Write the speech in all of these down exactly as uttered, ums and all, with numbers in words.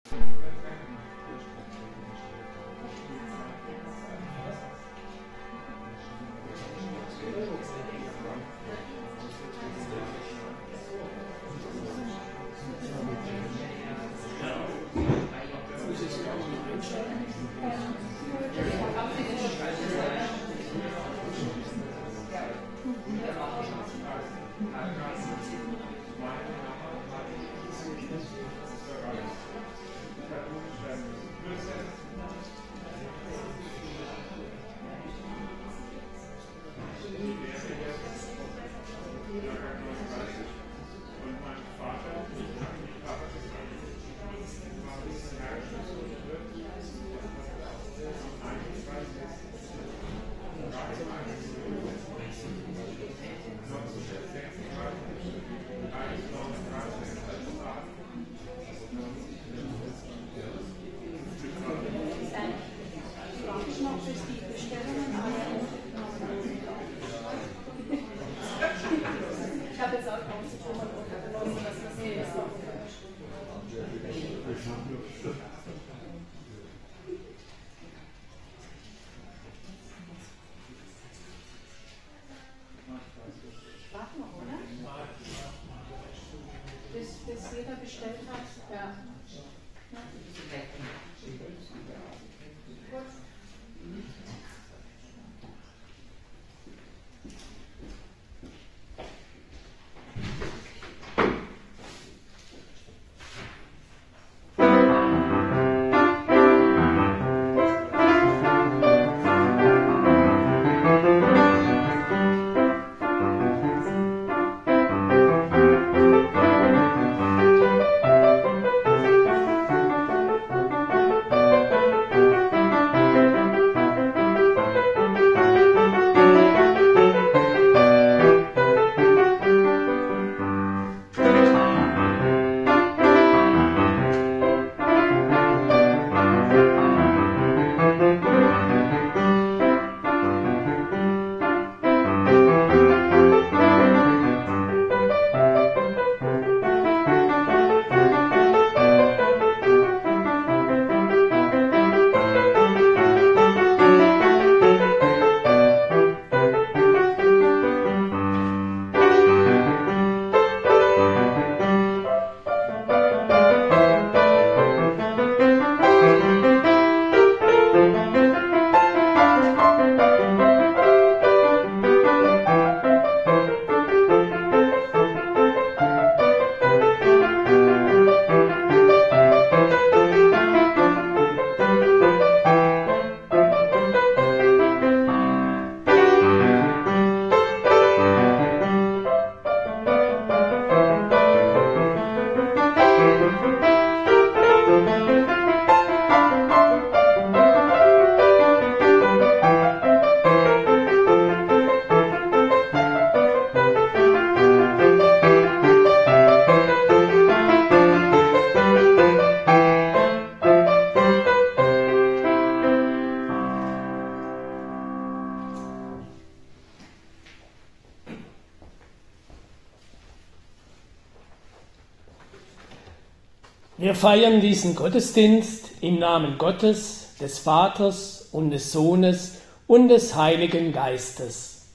Wir feiern diesen Gottesdienst im Namen Gottes, des Vaters und des Sohnes und des Heiligen Geistes.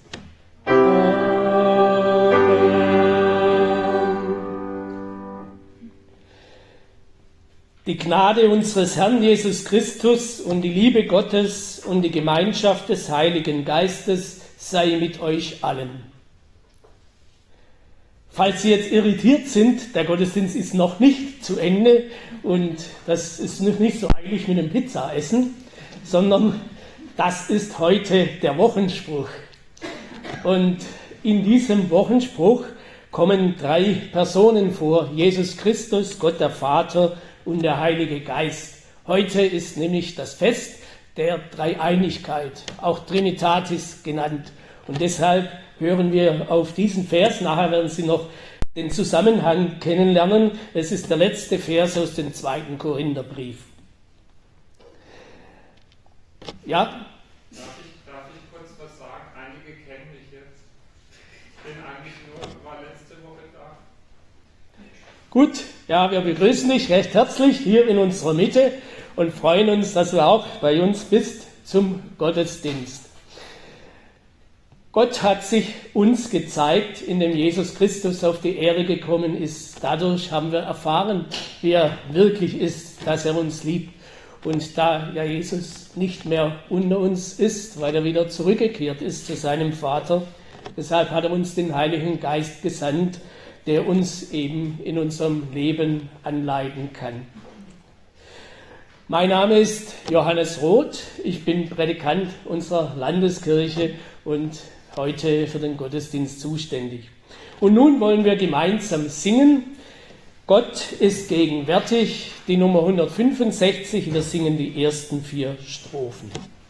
Amen. Die Gnade unseres Herrn Jesus Christus und die Liebe Gottes und die Gemeinschaft des Heiligen Geistes sei mit euch allen. Falls Sie jetzt irritiert sind, der Gottesdienst ist noch nicht zu Ende und das ist nicht so eilig mit dem Pizzaessen, sondern das ist heute der Wochenspruch. Und in diesem Wochenspruch kommen drei Personen vor: Jesus Christus, Gott der Vater und der Heilige Geist. Heute ist nämlich das Fest der Dreieinigkeit, auch Trinitatis genannt. Und deshalb hören wir auf diesen Vers. Nachher werden Sie noch den Zusammenhang kennenlernen. Es ist der letzte Vers aus dem zweiten Korintherbrief. Ja? Darf ich, darf ich kurz was sagen? Einige kennen mich jetzt. Ich bin eigentlich nur, war letzte Woche da. Gut, ja, wir begrüßen dich recht herzlich hier in unserer Mitte und freuen uns, dass du auch bei uns bist zum Gottesdienst. Gott hat sich uns gezeigt, indem Jesus Christus auf die Erde gekommen ist. Dadurch haben wir erfahren, wie er wirklich ist, dass er uns liebt. Und da ja Jesus nicht mehr unter uns ist, weil er wieder zurückgekehrt ist zu seinem Vater, deshalb hat er uns den Heiligen Geist gesandt, der uns eben in unserem Leben anleiten kann. Mein Name ist Johannes Roth, ich bin Prädikant unserer Landeskirche und heute für den Gottesdienst zuständig. Und nun wollen wir gemeinsam singen. Gott ist gegenwärtig, die Nummer hundertfünfundsechzig. Wir singen die ersten vier Strophen.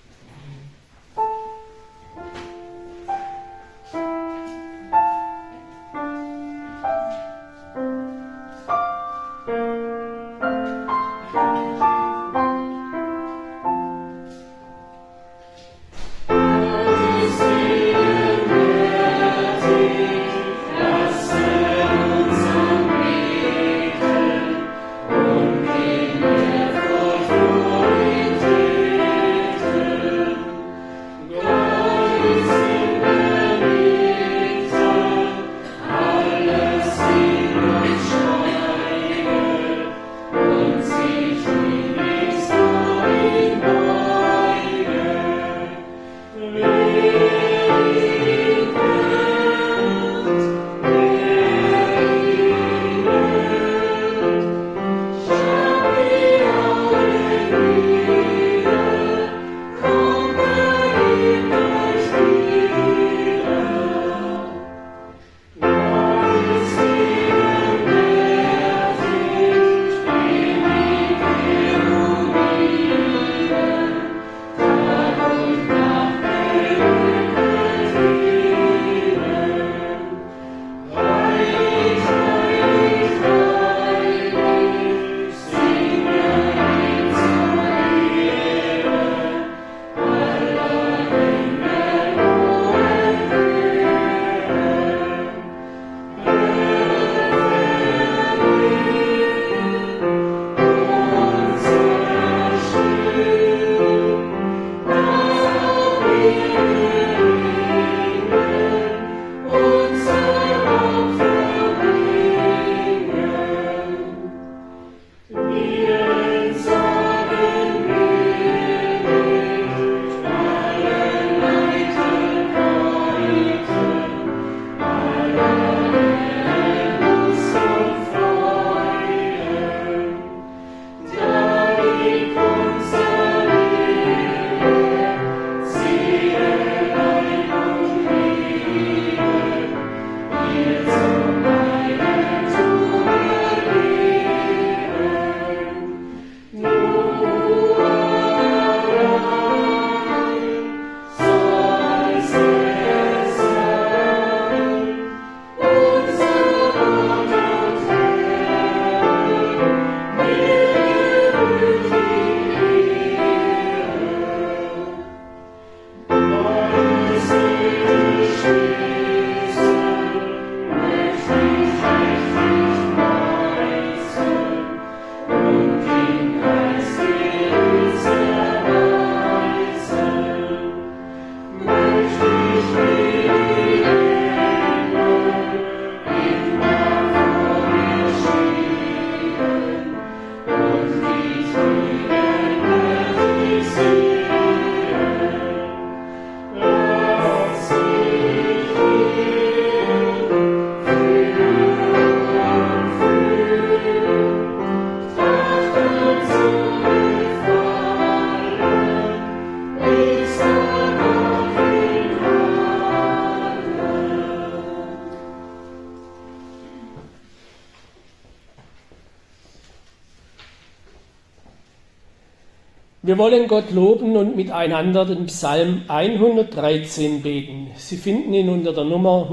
Wir wollen Gott loben und miteinander den Psalm hundertdreizehn beten. Sie finden ihn unter der Nummer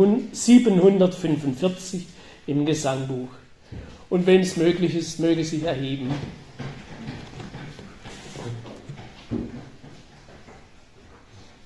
siebenhundertfünfundvierzig im Gesangbuch. Und wenn es möglich ist, möge sich erheben.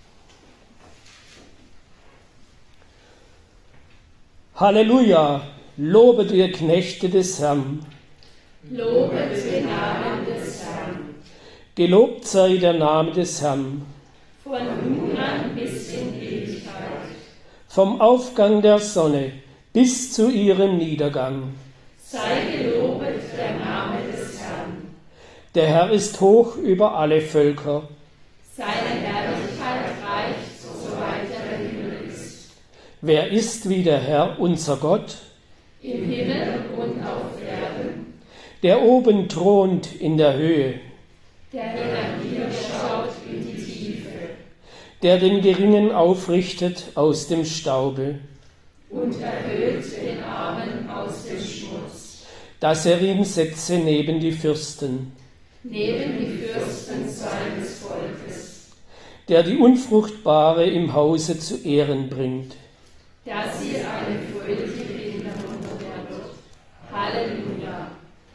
Halleluja! Lobet ihr Knechte des Herrn. Lobet den Namen des Herrn. Gelobt sei der Name des Herrn. Von nun an bis in Ewigkeit. Vom Aufgang der Sonne bis zu ihrem Niedergang. Sei gelobet der Name des Herrn. Der Herr ist hoch über alle Völker. Seine Herrlichkeit reicht, soweit der Himmel ist. Wer ist wie der Herr, unser Gott? Im Himmel und auf Erden. Der oben thront in der Höhe. Der hinabschaut in die Tiefe. Der den Geringen aufrichtet aus dem Staube. Und erhöht den Armen aus dem Schmutz. Dass er ihn setze neben die Fürsten. Neben die Fürsten seines Volkes. Der die Unfruchtbare im Hause zu Ehren bringt. Dass sie eine fröhliche Kinderung wird. Halleluja.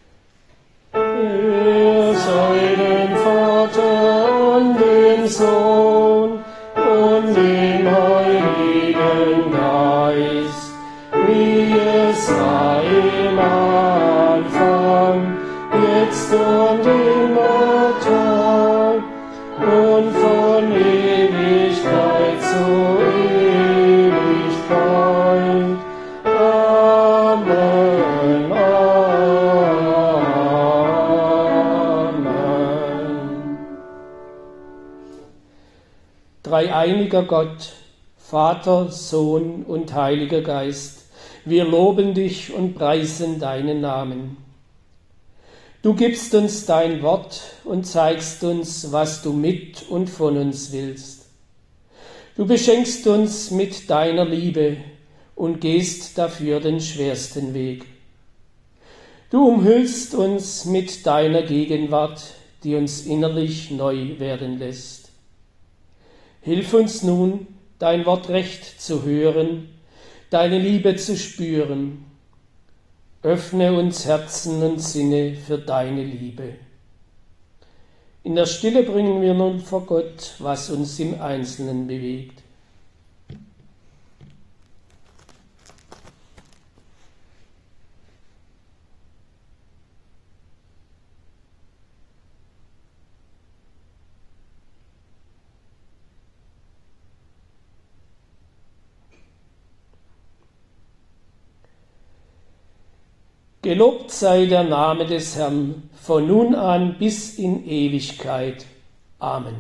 Er sei dem Vater und dem Sohn und dem Heiligen Geist, wie es war im Anfang, jetzt und immortal und von Ewigkeit zu Ewigkeit. Amen. Amen. Dreieiniger Gott, Vater, Sohn und Heiliger Geist, wir loben dich und preisen deinen Namen. Du gibst uns dein Wort und zeigst uns, was du mit und von uns willst. Du beschenkst uns mit deiner Liebe und gehst dafür den schwersten Weg. Du umhüllst uns mit deiner Gegenwart, die uns innerlich neu werden lässt. Hilf uns nun, dein Wort recht zu hören, deine Liebe zu spüren. Öffne uns Herzen und Sinne für deine Liebe. In der Stille bringen wir nun vor Gott, was uns im Einzelnen bewegt. Gelobt sei der Name des Herrn, von nun an bis in Ewigkeit. Amen.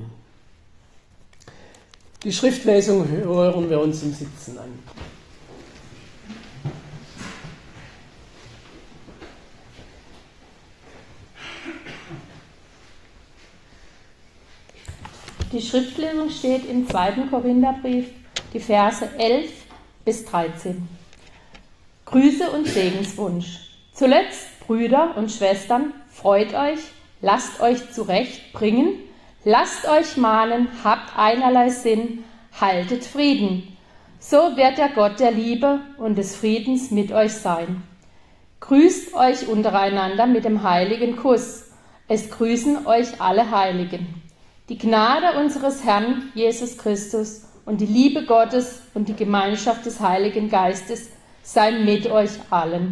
Die Schriftlesung hören wir uns im Sitzen an. Die Schriftlesung steht im zweiten Korintherbrief, die Verse elf bis dreizehn. Grüße und Segenswunsch. Zuletzt, Brüder und Schwestern, freut euch, lasst euch zurechtbringen, lasst euch mahnen, habt einerlei Sinn, haltet Frieden. So wird der Gott der Liebe und des Friedens mit euch sein. Grüßt euch untereinander mit dem heiligen Kuss. Es grüßen euch alle Heiligen. Die Gnade unseres Herrn Jesus Christus und die Liebe Gottes und die Gemeinschaft des Heiligen Geistes seien mit euch allen.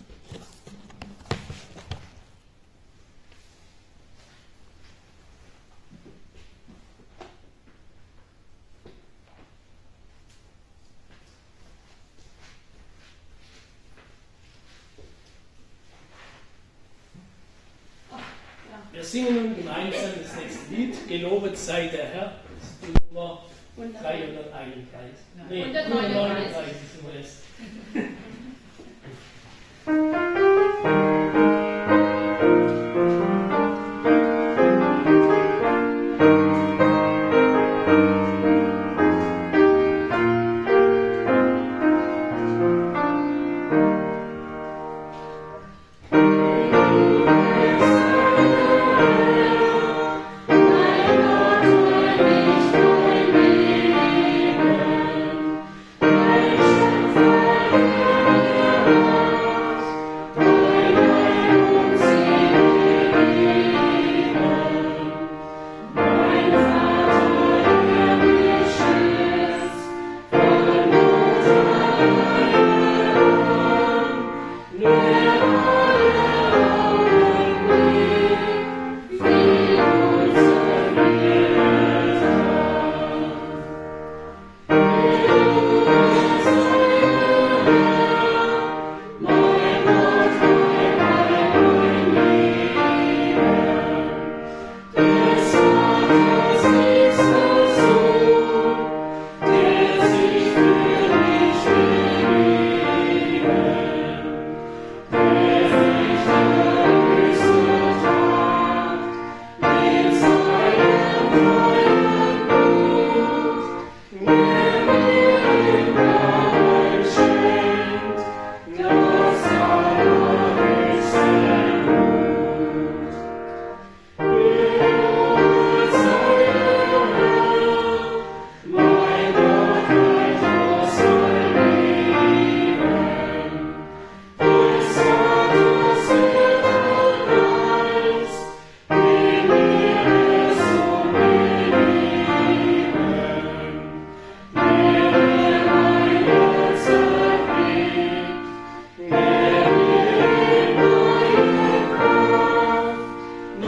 Wir singen nun gemeinsam das nächste Lied, Gelobet sei der Herr, das ist die Nummer dreihunderteinunddreißig. Nee, hundertneununddreißig sind wir jetzt.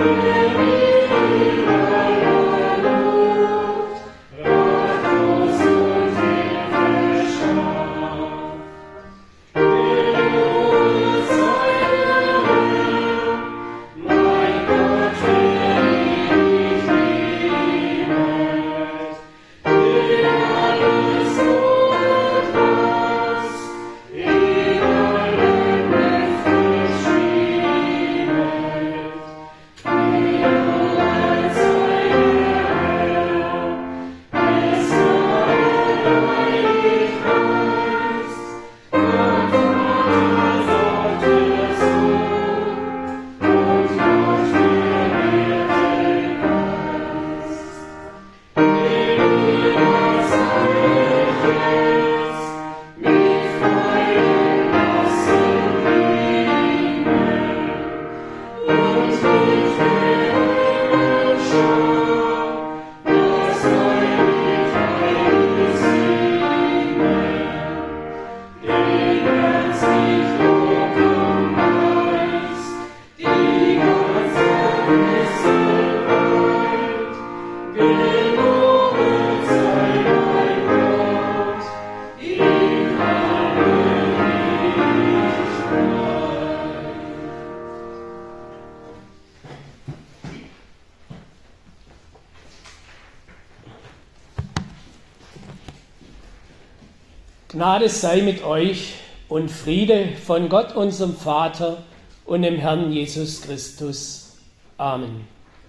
Gnade sei mit euch und Friede von Gott, unserem Vater und dem Herrn Jesus Christus. Amen.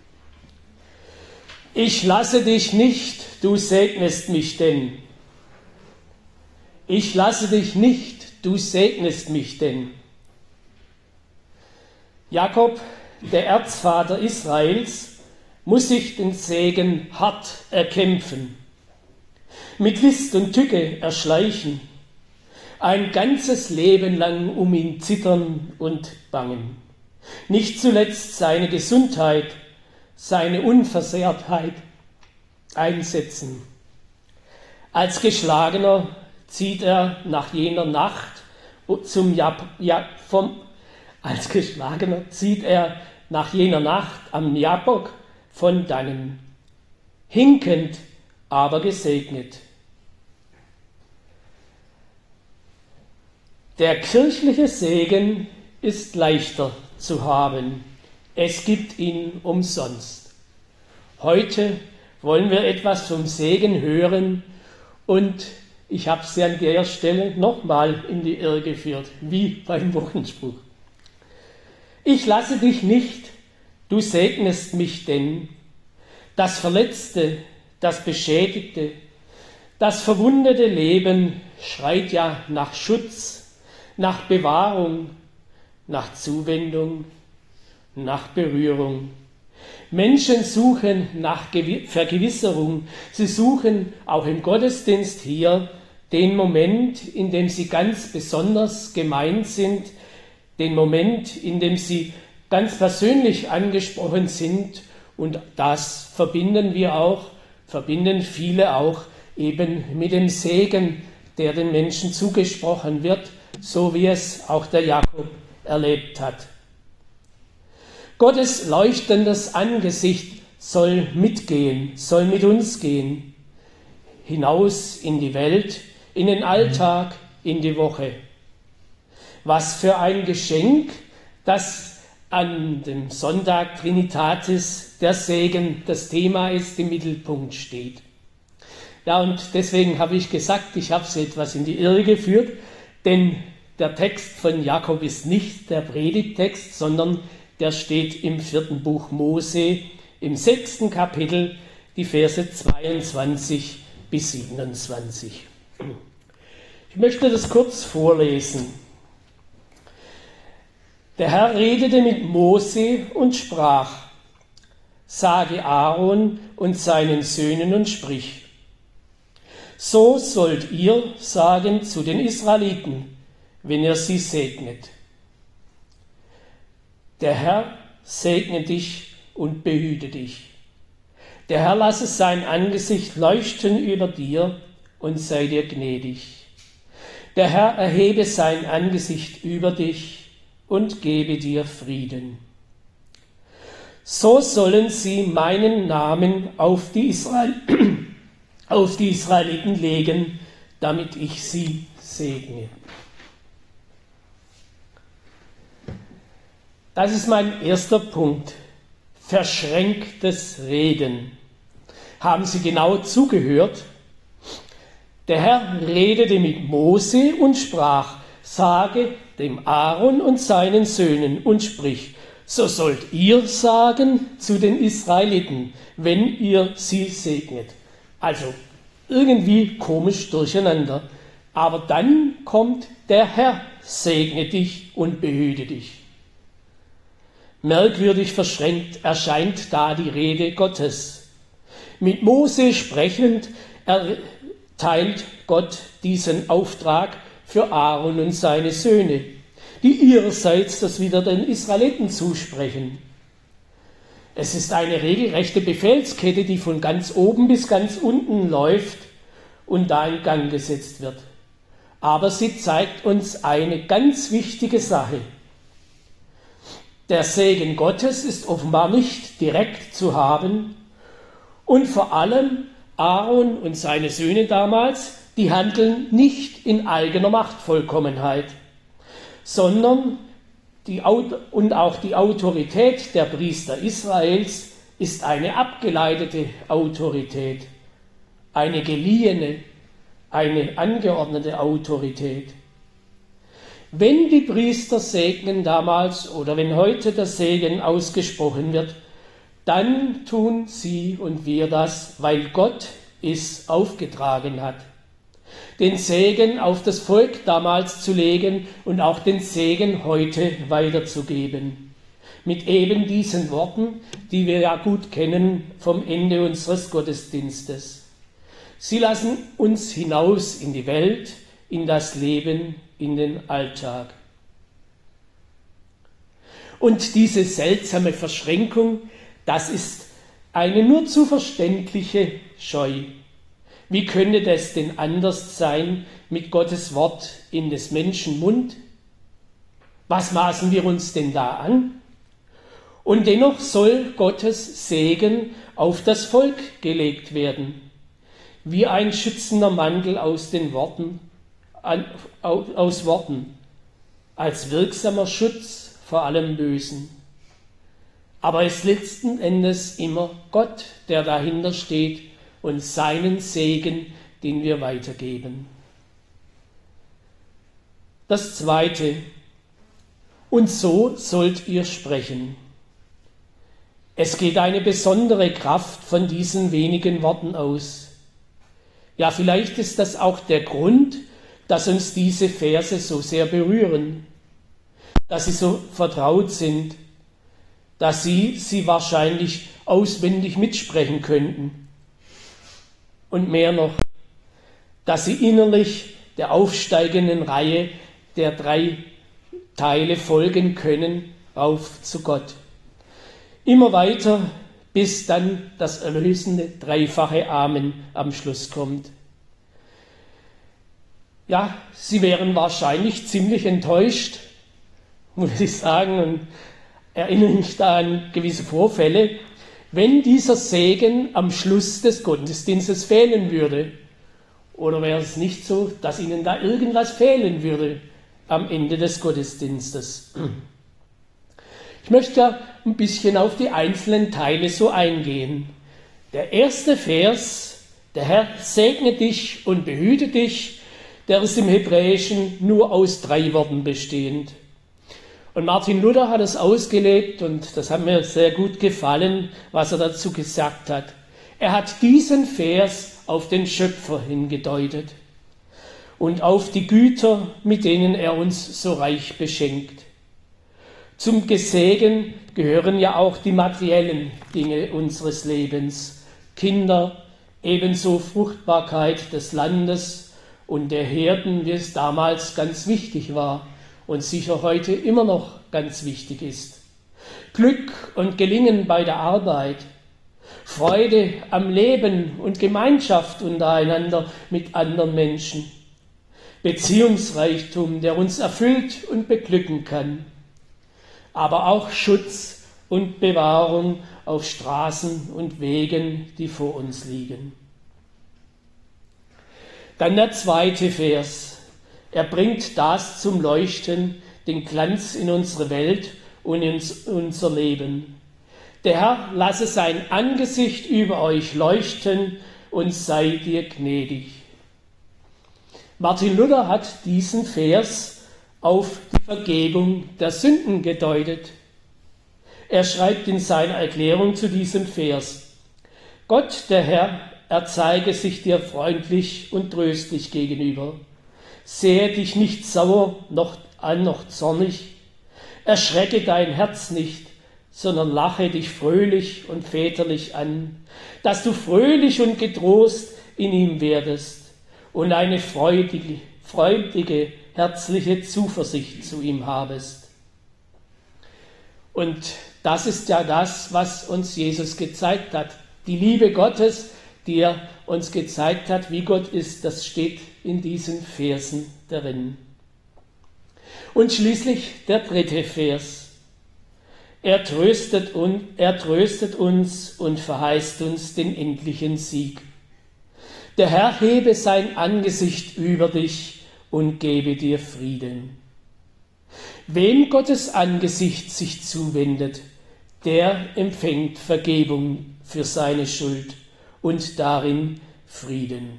Ich lasse dich nicht, du segnest mich denn. Ich lasse dich nicht, du segnest mich denn. Jakob, der Erzvater Israels, muss sich den Segen hart erkämpfen, mit List und Tücke erschleichen, ein ganzes Leben lang um ihn zittern und bangen. Nicht zuletzt seine Gesundheit, seine Unversehrtheit einsetzen. Als Geschlagener zieht er nach jener Nacht zum Jab, ja, vom, als Geschlagener zieht er nach jener Nacht am Jabok von dannen, hinkend, aber gesegnet. Der kirchliche Segen ist leichter zu haben. Es gibt ihn umsonst. Heute wollen wir etwas vom Segen hören und ich habe sie an der Stelle nochmal in die Irre geführt, wie beim Wochenspruch. Ich lasse dich nicht, du segnest mich denn. Das verletzte, das beschädigte, das verwundete Leben schreit ja nach Schutz, nach Bewahrung, nach Zuwendung, nach Berührung. Menschen suchen nach Vergewisserung. Sie suchen auch im Gottesdienst hier den Moment, in dem sie ganz besonders gemeint sind, den Moment, in dem sie ganz persönlich angesprochen sind. Und das verbinden wir auch, verbinden viele auch eben mit dem Segen, der den Menschen zugesprochen wird, so wie es auch der Jakob erlebt hat. Gottes leuchtendes Angesicht soll mitgehen, soll mit uns gehen, hinaus in die Welt, in den Alltag, in die Woche. Was für ein Geschenk, dass an dem Sonntag Trinitatis der Segen das Thema ist, im Mittelpunkt steht. Ja, und deswegen habe ich gesagt, ich habe sie etwas in die Irre geführt, denn der Text von Jakob ist nicht der Predigttext, sondern der steht im vierten Buch Mose, im sechsten Kapitel, die Verse zweiundzwanzig bis siebenundzwanzig. Ich möchte das kurz vorlesen. Der Herr redete mit Mose und sprach: Sage Aaron und seinen Söhnen und sprich: So sollt ihr sagen zu den Israeliten, wenn ihr sie segnet. Der Herr segne dich und behüte dich. Der Herr lasse sein Angesicht leuchten über dir und sei dir gnädig. Der Herr erhebe sein Angesicht über dich und gebe dir Frieden. so sollen sie meinen Namen auf die, Israel, auf die Israeliten legen, damit ich sie segne. Das ist mein erster Punkt. Verschränktes Reden. Haben Sie genau zugehört? Der Herr redete mit Mose und sprach, sage dem Aaron und seinen Söhnen und sprich, so sollt ihr sagen zu den Israeliten, wenn ihr sie segnet. Also irgendwie komisch durcheinander. Aber dann kommt der Herr, segne dich und behüte dich. Merkwürdig verschränkt erscheint da die Rede Gottes. Mit Mose sprechend erteilt Gott diesen Auftrag für Aaron und seine Söhne, die ihrerseits das wieder den Israeliten zusprechen. Es ist eine regelrechte Befehlskette, die von ganz oben bis ganz unten läuft und da in Gang gesetzt wird. Aber sie zeigt uns eine ganz wichtige Sache. Der Segen Gottes ist offenbar nicht direkt zu haben und vor allem Aaron und seine Söhne damals, die handeln nicht in eigener Machtvollkommenheit, sondern die, und auch die Autorität der Priester Israels ist eine abgeleitete Autorität, eine geliehene, eine angeordnete Autorität. Wenn die Priester segnen damals oder wenn heute der Segen ausgesprochen wird, dann tun sie und wir das, weil Gott es aufgetragen hat, den Segen auf das Volk damals zu legen und auch den Segen heute weiterzugeben. Mit eben diesen Worten, die wir ja gut kennen vom Ende unseres Gottesdienstes. Sie lassen uns hinaus in die Welt, in das Leben, in den Alltag. Und diese seltsame Verschränkung, das ist eine nur zu verständliche Scheu. Wie könnte das denn anders sein mit Gottes Wort in des Menschen Mund? Was maßen wir uns denn da an? Und dennoch soll Gottes Segen auf das Volk gelegt werden, wie ein schützender Mantel aus den Worten, aus Worten, als wirksamer Schutz vor allem Bösen. Aber es ist letzten Endes immer Gott, der dahinter steht und seinen Segen, den wir weitergeben. Das Zweite, und so sollt ihr sprechen. Es geht eine besondere Kraft von diesen wenigen Worten aus. Ja, vielleicht ist das auch der Grund, dass uns diese Verse so sehr berühren, dass sie so vertraut sind, dass Sie sie wahrscheinlich auswendig mitsprechen könnten. Und mehr noch, dass Sie innerlich der aufsteigenden Reihe der drei Teile folgen können, auf zu Gott. Immer weiter, bis dann das erlösende dreifache Amen am Schluss kommt. Ja, Sie wären wahrscheinlich ziemlich enttäuscht, muss ich sagen, und erinnere mich da an gewisse Vorfälle, wenn dieser Segen am Schluss des Gottesdienstes fehlen würde. Oder wäre es nicht so, dass Ihnen da irgendwas fehlen würde am Ende des Gottesdienstes? Ich möchte ja ein bisschen auf die einzelnen Teile so eingehen. Der erste Vers, der Herr segne dich und behüte dich, der ist im Hebräischen nur aus drei Worten bestehend. Und Martin Luther hat es ausgelegt und das hat mir sehr gut gefallen, was er dazu gesagt hat. Er hat diesen Vers auf den Schöpfer hingedeutet und auf die Güter, mit denen er uns so reich beschenkt. Zum Gesegen gehören ja auch die materiellen Dinge unseres Lebens, Kinder, ebenso Fruchtbarkeit des Landes und der Herden, wie es damals ganz wichtig war und sicher heute immer noch ganz wichtig ist. Glück und Gelingen bei der Arbeit, Freude am Leben und Gemeinschaft untereinander mit anderen Menschen, Beziehungsreichtum, der uns erfüllt und beglücken kann, aber auch Schutz und Bewahrung auf Straßen und Wegen, die vor uns liegen. Dann der zweite Vers. Er bringt das zum Leuchten, den Glanz in unsere Welt und in unser Leben. Der Herr lasse sein Angesicht über euch leuchten und sei dir gnädig. Martin Luther hat diesen Vers auf die Vergebung der Sünden gedeutet. Er schreibt in seiner Erklärung zu diesem Vers: Gott, der Herr, er zeige sich dir freundlich und tröstlich gegenüber. Sehe dich nicht sauer noch an noch zornig. Erschrecke dein Herz nicht, sondern lache dich fröhlich und väterlich an, dass du fröhlich und getrost in ihm werdest und eine freudige, freudige, herzliche Zuversicht zu ihm habest. Und das ist ja das, was uns Jesus gezeigt hat. Die Liebe Gottes, die er uns gezeigt hat, wie Gott ist, das steht in diesen Versen darin. Und schließlich der dritte Vers. Er tröstet, un, er tröstet uns und verheißt uns den endlichen Sieg. Der Herr hebe sein Angesicht über dich und gebe dir Frieden. Wem Gottes Angesicht sich zuwendet, der empfängt Vergebung für seine Schuld und darin Frieden.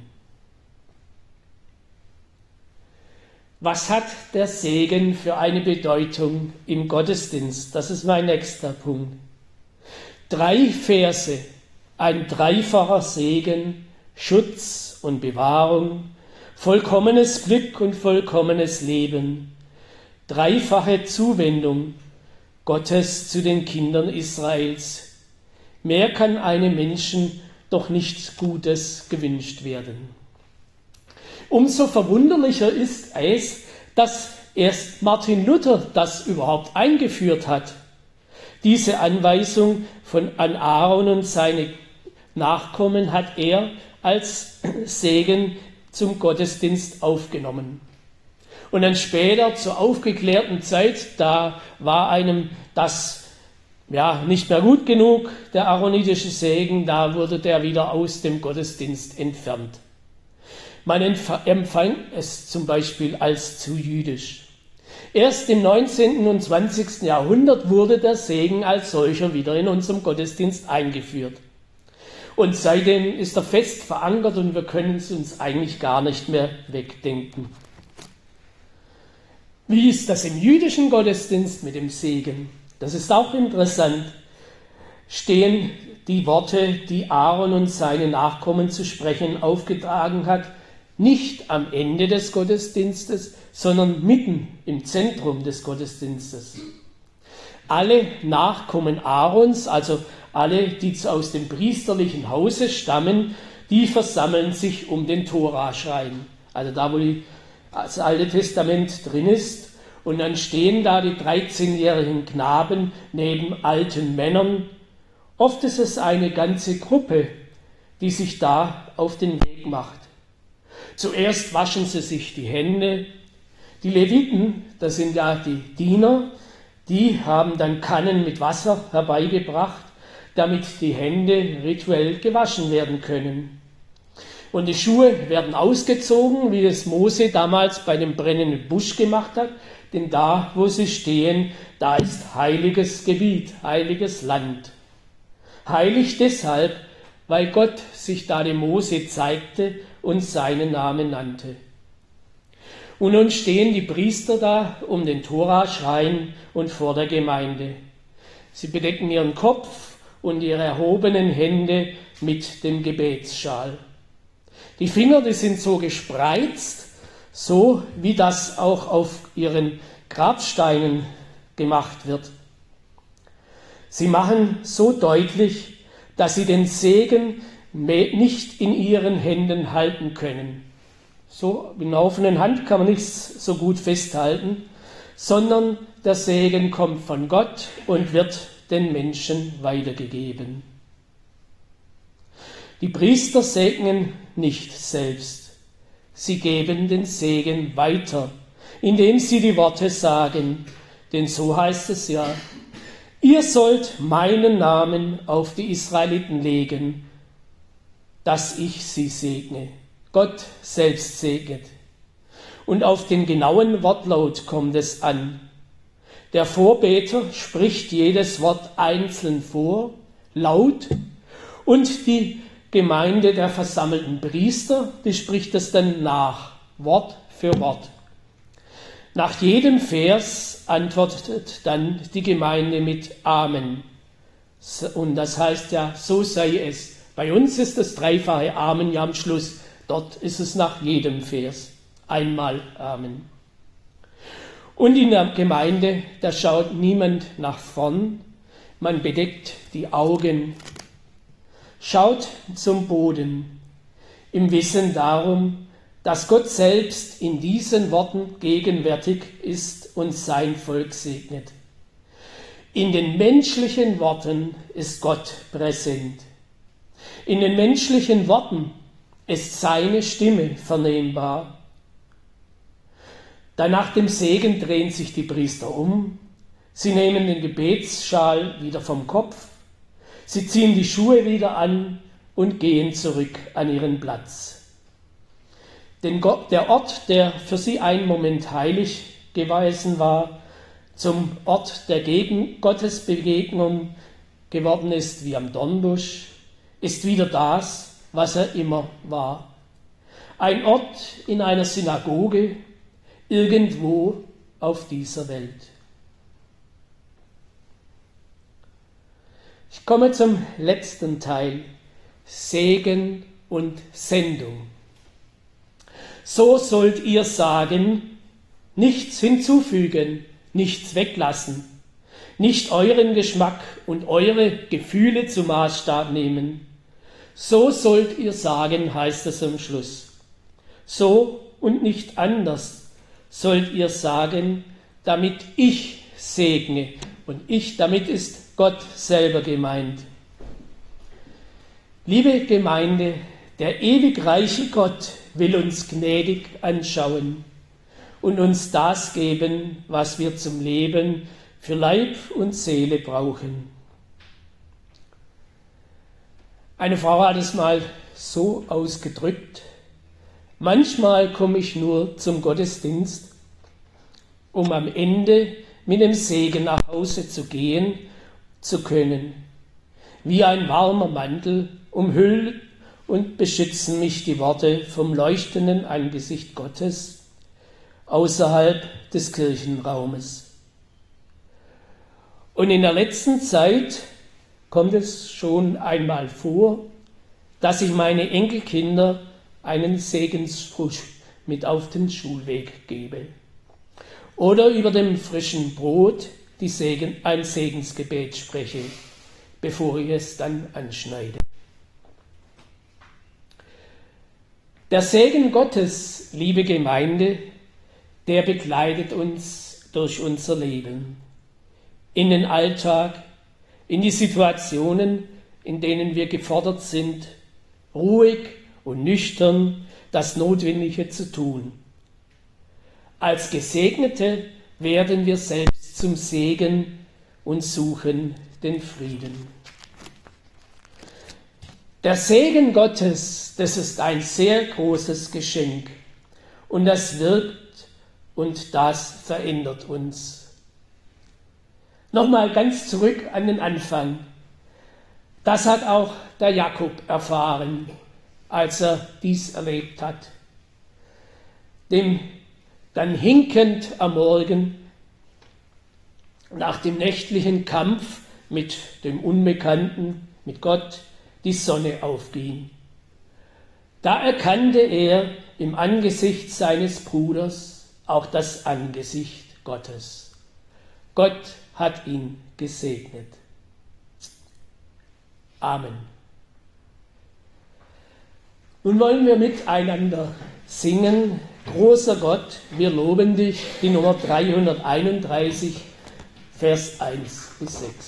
Was hat der Segen für eine Bedeutung im Gottesdienst? Das ist mein nächster Punkt. Drei Verse, ein dreifacher Segen, Schutz und Bewahrung, vollkommenes Glück und vollkommenes Leben, dreifache Zuwendung Gottes zu den Kindern Israels. Mehr kann einem Menschen doch nichts Gutes gewünscht werden. Umso verwunderlicher ist es, dass erst Martin Luther das überhaupt eingeführt hat. Diese Anweisung von an Aaron und seine Nachkommen hat er als Segen zum Gottesdienst aufgenommen. Und dann später zur aufgeklärten Zeit, da war einem das ja nicht mehr gut genug, der aaronitische Segen, da wurde der wieder aus dem Gottesdienst entfernt. Man empfand es zum Beispiel als zu jüdisch. Erst im neunzehnten und zwanzigsten Jahrhundert wurde der Segen als solcher wieder in unserem Gottesdienst eingeführt. Und seitdem ist er fest verankert und wir können es uns eigentlich gar nicht mehr wegdenken. Wie ist das im jüdischen Gottesdienst mit dem Segen? Das ist auch interessant. Stehen die Worte, die Aaron und seine Nachkommen zu sprechen aufgetragen hat, nicht am Ende des Gottesdienstes, sondern mitten im Zentrum des Gottesdienstes. Alle Nachkommen Aarons, also alle, die aus dem priesterlichen Hause stammen, die versammeln sich um den Toraschrein, also da, wo die, das Alte Testament drin ist. Und dann stehen da die dreizehnjährigen Knaben neben alten Männern. Oft ist es eine ganze Gruppe, die sich da auf den Weg macht. Zuerst waschen sie sich die Hände. Die Leviten, das sind ja die Diener, die haben dann Kannen mit Wasser herbeigebracht, damit die Hände rituell gewaschen werden können. Und die Schuhe werden ausgezogen, wie es Mose damals bei dem brennenden Busch gemacht hat, denn da, wo sie stehen, da ist heiliges Gebiet, heiliges Land. Heilig deshalb, weil Gott sich da dem Mose zeigte und seinen Namen nannte. Und nun stehen die Priester da um den Toraschrein und vor der Gemeinde. Sie bedecken ihren Kopf und ihre erhobenen Hände mit dem Gebetsschal. Die Finger, die sind so gespreizt, so wie das auch auf ihren Grabsteinen gemacht wird. Sie machen so deutlich, dass sie den Segen nicht in ihren Händen halten können. So in einer offenen Hand kann man nichts so gut festhalten, sondern der Segen kommt von Gott und wird den Menschen weitergegeben. Die Priester segnen nicht selbst. Sie geben den Segen weiter, indem sie die Worte sagen. Denn so heißt es ja, Ihr sollt meinen Namen auf die Israeliten legen, dass ich sie segne. Gott selbst segnet. Und auf den genauen Wortlaut kommt es an. Der Vorbeter spricht jedes Wort einzeln vor, laut, und die Gemeinde der versammelten Priester, die spricht es dann nach, Wort für Wort. Nach jedem Vers antwortet dann die Gemeinde mit Amen. Und das heißt ja, so sei es. Bei uns ist das dreifache Amen ja am Schluss. Dort ist es nach jedem Vers. Einmal Amen. Und in der Gemeinde, da schaut niemand nach vorn. Man bedeckt die Augen. Schaut zum Boden. Im Wissen darum, dass Gott selbst in diesen Worten gegenwärtig ist und sein Volk segnet. In den menschlichen Worten ist Gott präsent. In den menschlichen Worten ist seine Stimme vernehmbar. Dann nach dem Segen drehen sich die Priester um. Sie nehmen den Gebetsschal wieder vom Kopf. Sie ziehen die Schuhe wieder an und gehen zurück an ihren Platz. Denn Gott, der Ort, der für sie einen Moment heilig gewesen war, zum Ort der Gegen Gottesbegegnung geworden ist wie am Dornbusch, ist wieder das, was er immer war. Ein Ort in einer Synagoge, irgendwo auf dieser Welt. Ich komme zum letzten Teil, Segen und Sendung. So sollt ihr sagen, nichts hinzufügen, nichts weglassen, nicht euren Geschmack und eure Gefühle zum Maßstab nehmen. So sollt ihr sagen, heißt es am Schluss. So und nicht anders sollt ihr sagen, damit ich segne. Und ich, damit ist Gott selber gemeint. Liebe Gemeinde, der ewig reiche Gott will uns gnädig anschauen und uns das geben, was wir zum Leben für Leib und Seele brauchen. Eine Frau hat es mal so ausgedrückt: Manchmal komme ich nur zum Gottesdienst, um am Ende mit dem Segen nach Hause zu gehen zu können. Wie ein warmer Mantel umhüllen und beschützen mich die Worte vom leuchtenden Angesicht Gottes außerhalb des Kirchenraumes. Und in der letzten Zeit kommt es schon einmal vor, dass ich meine Enkelkinder einen Segensspruch mit auf den Schulweg gebe. Oder über dem frischen Brot die Segen, ein Segensgebet spreche, bevor ich es dann anschneide. Der Segen Gottes, liebe Gemeinde, der begleitet uns durch unser Leben, in den Alltag, in die Situationen, in denen wir gefordert sind, ruhig und nüchtern das Notwendige zu tun. Als Gesegnete werden wir selbst zum Segen und suchen den Frieden. Der Segen Gottes, das ist ein sehr großes Geschenk und das wirkt und das verändert uns. Nochmal ganz zurück an den Anfang. Das hat auch der Jakob erfahren, als er dies erlebt hat. Dem dann hinkend am Morgen nach dem nächtlichen Kampf mit dem Unbekannten, mit Gott, die Sonne aufging. Da erkannte er im Angesicht seines Bruders auch das Angesicht Gottes. Gott hat ihn gesegnet. Amen. Nun wollen wir miteinander singen, großer Gott, wir loben dich, die Nummer dreihunderteinunddreißig, Vers eins bis sechs.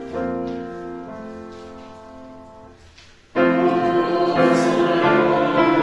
Oh,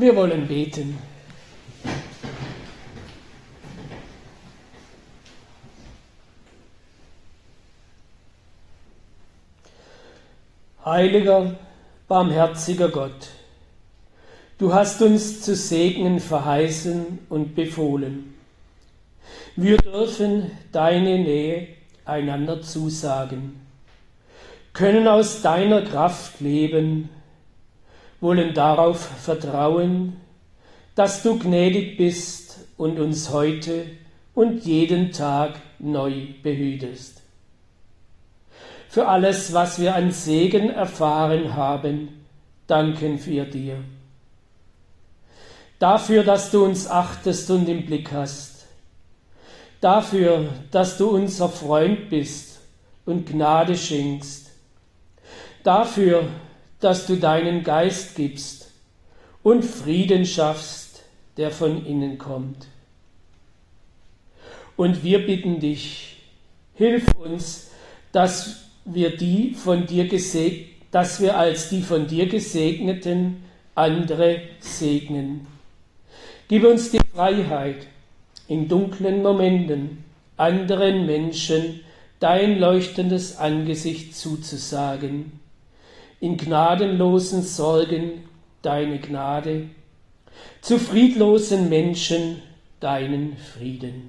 Wir wollen beten. Heiliger, barmherziger Gott, du hast uns zu segnen verheißen und befohlen. Wir dürfen deine Nähe einander zusagen, können aus deiner Kraft leben, wollen darauf vertrauen, dass du gnädig bist und uns heute und jeden Tag neu behütest. Für alles, was wir an Segen erfahren haben, danken wir dir. Dafür, dass du uns achtest und im Blick hast. Dafür, dass du unser Freund bist und Gnade schenkst. Dafür, dass du deinen Geist gibst und Frieden schaffst, der von innen kommt. Und wir bitten dich, hilf uns, dass wir die von dir geseg- dass wir als die von dir Gesegneten andere segnen. Gib uns die Freiheit, in dunklen Momenten anderen Menschen dein leuchtendes Angesicht zuzusagen, in gnadenlosen Sorgen deine Gnade, zu friedlosen Menschen deinen Frieden.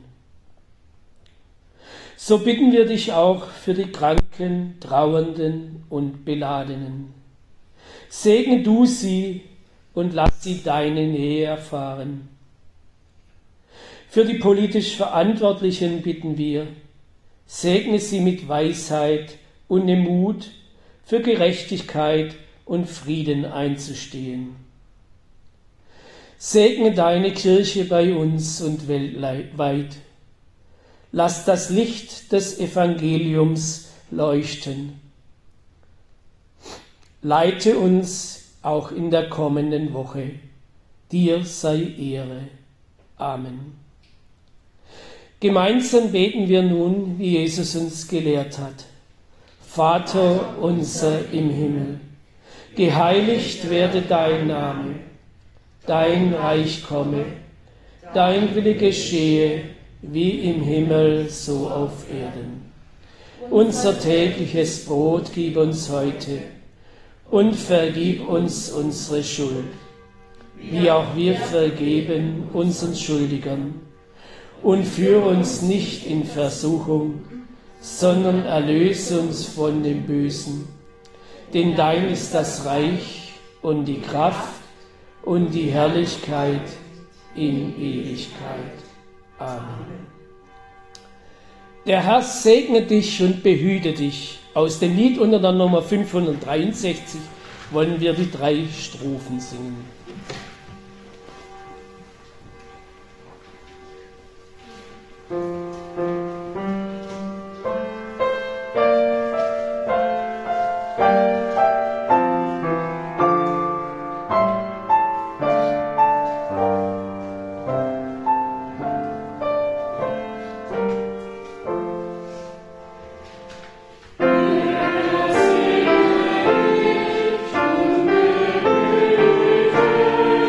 So bitten wir dich auch für die Kranken, Trauernden und Beladenen. Segne du sie und lass sie deine Nähe erfahren. Für die politisch Verantwortlichen bitten wir, segne sie mit Weisheit und dem Mut, für Gerechtigkeit und Frieden einzustehen. Segne deine Kirche bei uns und weltweit. Lass das Licht des Evangeliums leuchten. Leite uns auch in der kommenden Woche. Dir sei Ehre. Amen. Gemeinsam beten wir nun, wie Jesus uns gelehrt hat. Vater unser im Himmel, geheiligt werde dein Name, dein Reich komme, dein Wille geschehe, wie im Himmel, so auf Erden. Unser tägliches Brot gib uns heute und vergib uns unsere Schuld, wie auch wir vergeben unseren Schuldigern. Und führe uns nicht in Versuchung, sondern erlöse uns von dem Bösen. Denn dein ist das Reich und die Kraft und die Herrlichkeit in Ewigkeit. Amen. Der Herr segne dich und behüte dich. Aus dem Lied unter der Nummer fünfhundertdreiundsechzig wollen wir die drei Strophen singen. Thank you.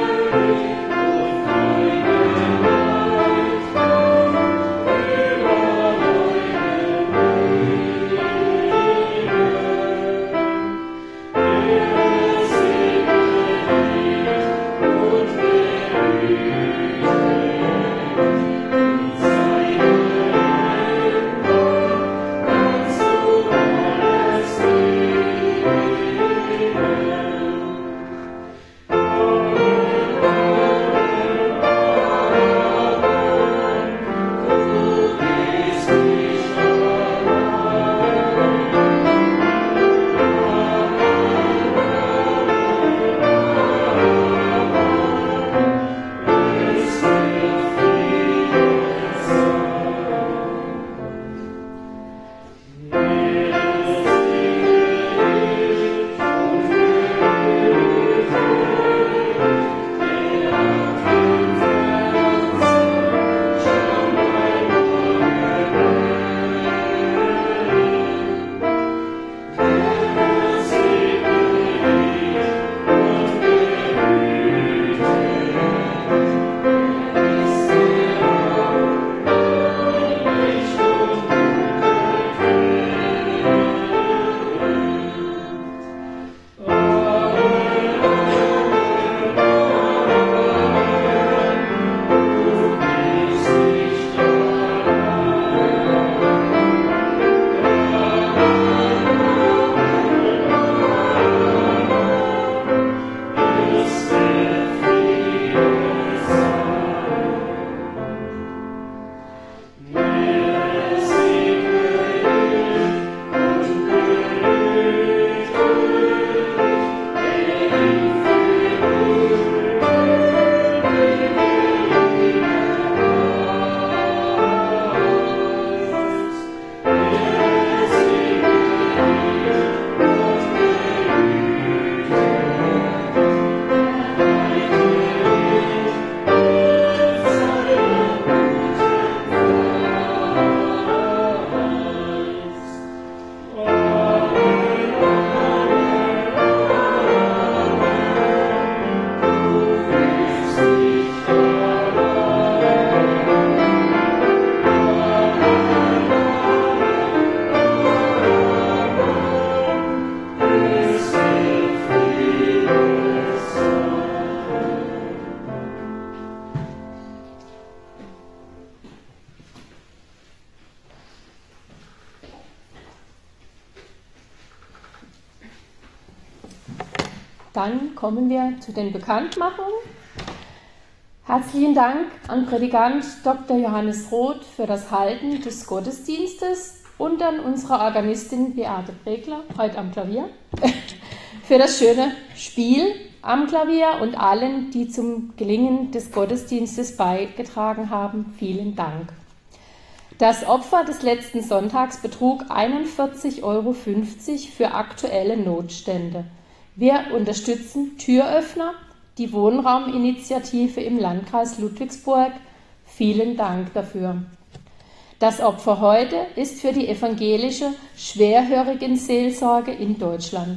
Dann kommen wir zu den Bekanntmachungen. Herzlichen Dank an Predikant Doktor Johannes Roth für das Halten des Gottesdienstes und an unsere Organistin Beate Bregler, heute am Klavier, für das schöne Spiel am Klavier und allen, die zum Gelingen des Gottesdienstes beigetragen haben. Vielen Dank. Das Opfer des letzten Sonntags betrug einundvierzig Euro fünfzig für aktuelle Notstände. Wir unterstützen Türöffner, die Wohnrauminitiative im Landkreis Ludwigsburg. Vielen Dank dafür. Das Opfer heute ist für die evangelische Schwerhörigenseelsorge in Deutschland.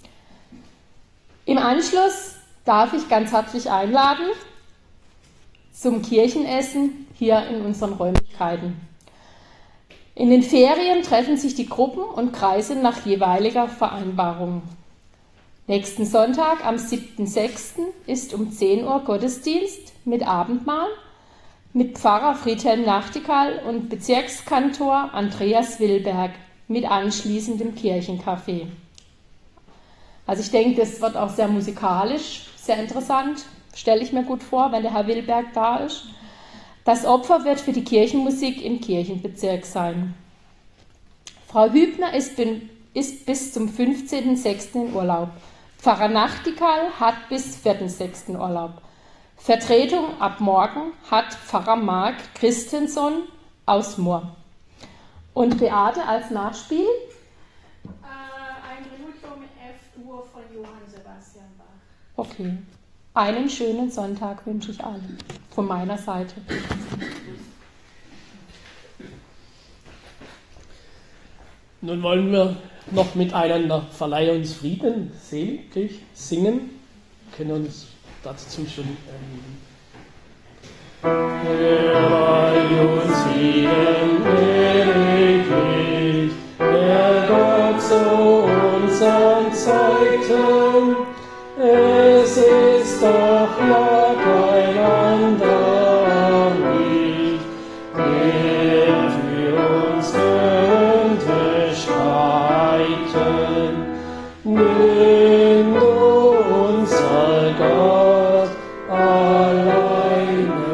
Im Anschluss darf ich ganz herzlich einladen zum Kirchenessen hier in unseren Räumlichkeiten. In den Ferien treffen sich die Gruppen und Kreise nach jeweiliger Vereinbarung. Nächsten Sonntag, am siebten sechsten ist um zehn Uhr Gottesdienst mit Abendmahl mit Pfarrer Friedhelm Nachtigall und Bezirkskantor Andreas Wilberg mit anschließendem Kirchencafé. Also ich denke, das wird auch sehr musikalisch, sehr interessant, stelle ich mir gut vor, wenn der Herr Wilberg da ist. Das Opfer wird für die Kirchenmusik im Kirchenbezirk sein. Frau Hübner ist, ist bis zum fünfzehnten sechsten in Urlaub. Pfarrer Nachtigall hat bis vierten sechsten Urlaub. Vertretung ab morgen hat Pfarrer Marc Christensen aus Moor. Und Beate als Nachspiel? Äh, ein Requiem F-Dur von Johann Sebastian Bach. Okay. Einen schönen Sonntag wünsche ich allen von meiner Seite. Nun wollen wir noch miteinander Verleihe uns Frieden selig singen. Wir können uns dazu schon erheben. Verleihe uns Frieden ewiglich, der Gott zu uns erzeugte. Es ist doch ja kein anderer nicht, der für uns könnte streiten. Nimm unser Gott alleine.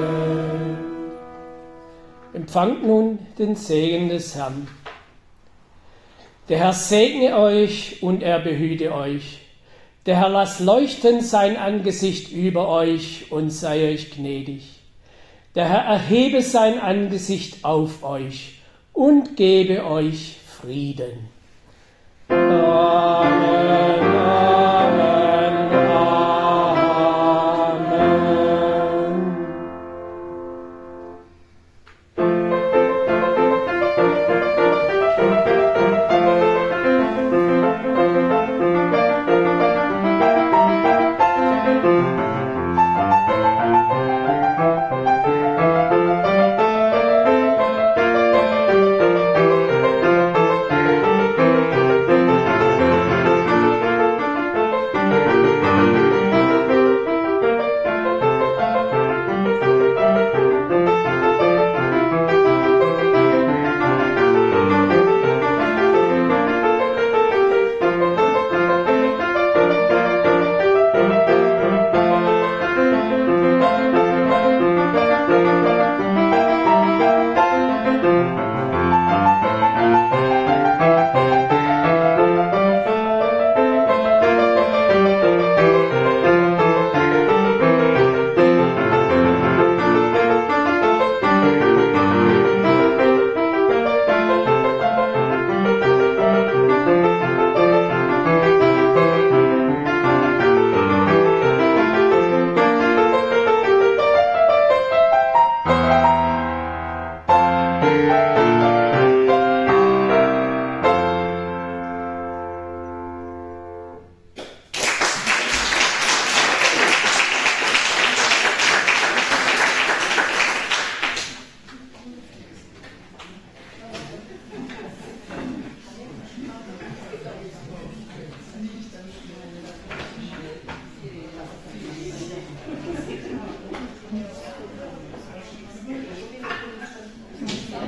Empfangt nun den Segen des Herrn. Der Herr segne euch und er behüte euch. Der Herr lass leuchten sein Angesicht über euch und sei euch gnädig. Der Herr erhebe sein Angesicht auf euch und gebe euch Frieden. Amen.